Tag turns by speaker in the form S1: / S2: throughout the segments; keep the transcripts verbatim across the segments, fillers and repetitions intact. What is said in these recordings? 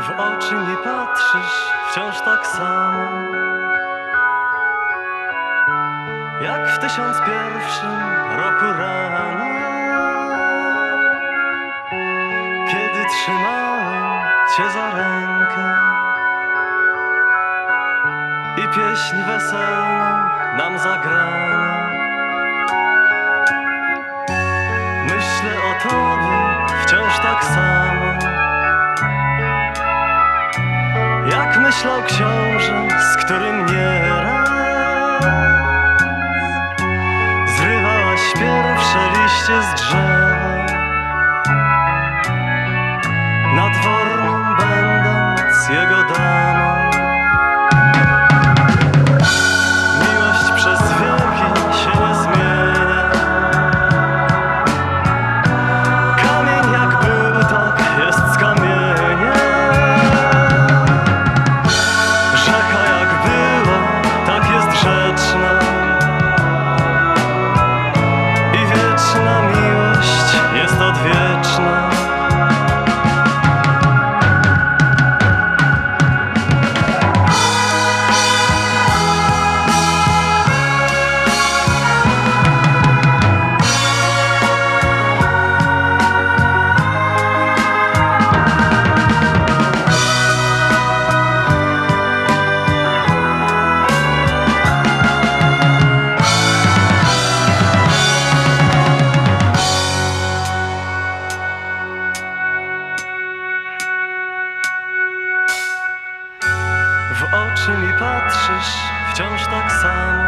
S1: W oczy mi patrzysz wciąż tak samo, jak w tysiąc pierwszym roku rano, kiedy trzymałem cię za rękę i pieśń weselną nam zagrano. Myślę o tobie wciąż tak samo, jak myślał książę, z którym nieraz zrywałaś pierwsze liście z drzewa, nadworną będąc jego damą. Miłość przez wieki się nie zmienia, kamień jak był, tak jest z kamienia. Rzeka jak była, tak jest rzeczna i wieczna miłość jest odwieczna. W oczy mi patrzysz wciąż tak samo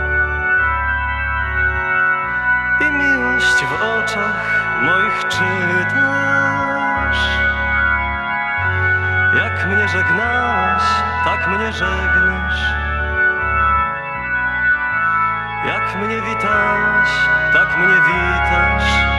S1: i miłość w oczach moich czytasz. Jak mnie żegnałaś, tak mnie żegnasz. Jak mnie witałaś, tak mnie witasz.